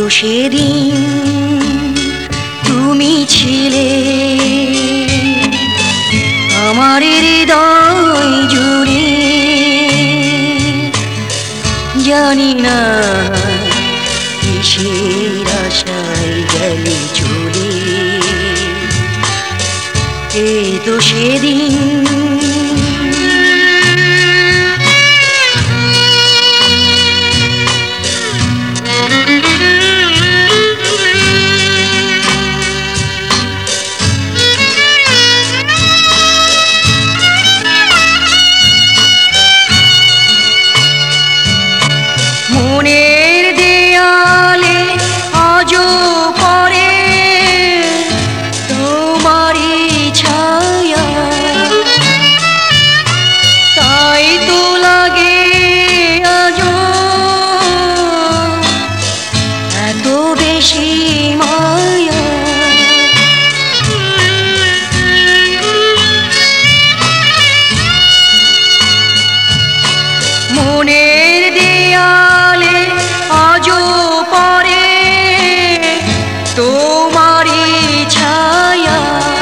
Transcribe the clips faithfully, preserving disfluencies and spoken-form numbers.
সেদিন তুমি ছিলে আমার হৃদয় জুড়ে, জানি না কিসের আশায় গেলে চলে। এই তো সেদিন মনের দেয়ালে আজও পড়ে তোমারই ছায়া, তাই তো লাগে আজও এত বেশি মায়া। মনের দেয়ালে আজও পড়ে তোমারই ছায়া,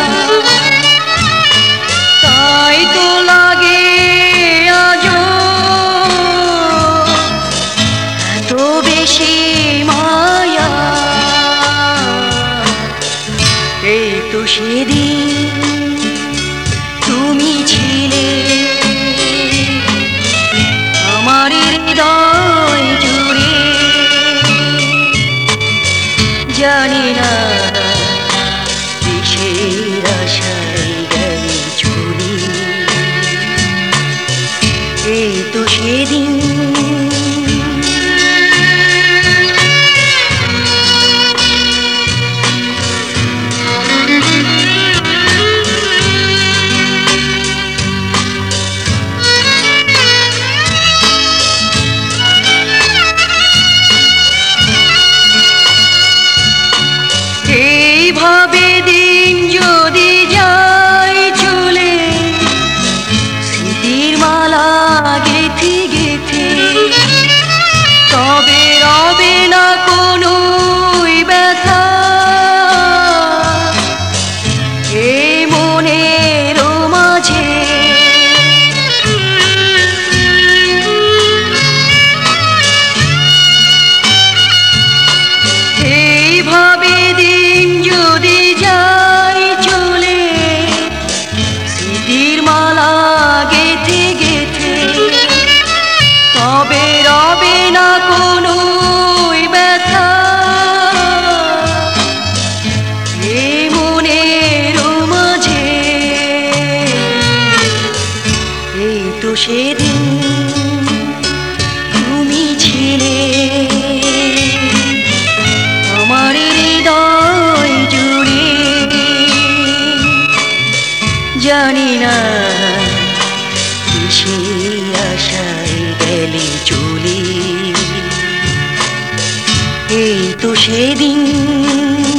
তাই তো লাগে আজও এত বেশি মায়া। এই তো সেদিন তুমি ছিলে আমার হৃদয় জুড়ে, জানি না কিসের আশায় গেলে চলে। এই তো সেদিন এইভাবে দিন যদি যায় চলে, স্মৃতির মালা গেথে গেথে, তবে রবে না কোনো ব্যথা এই মনের মাঝে। এইভাবে দিন যদি যাই চলে, স্মৃতির মালা গেথে গেথে, তবে রবে না কোনো ব্যথা এই মনের মাঝে। এই তো সেদিন তুমি ছিলে আমার হৃদয় জুড়ে, জানি না কিসের আশায় গেলে চলে। এই তো সেদিন।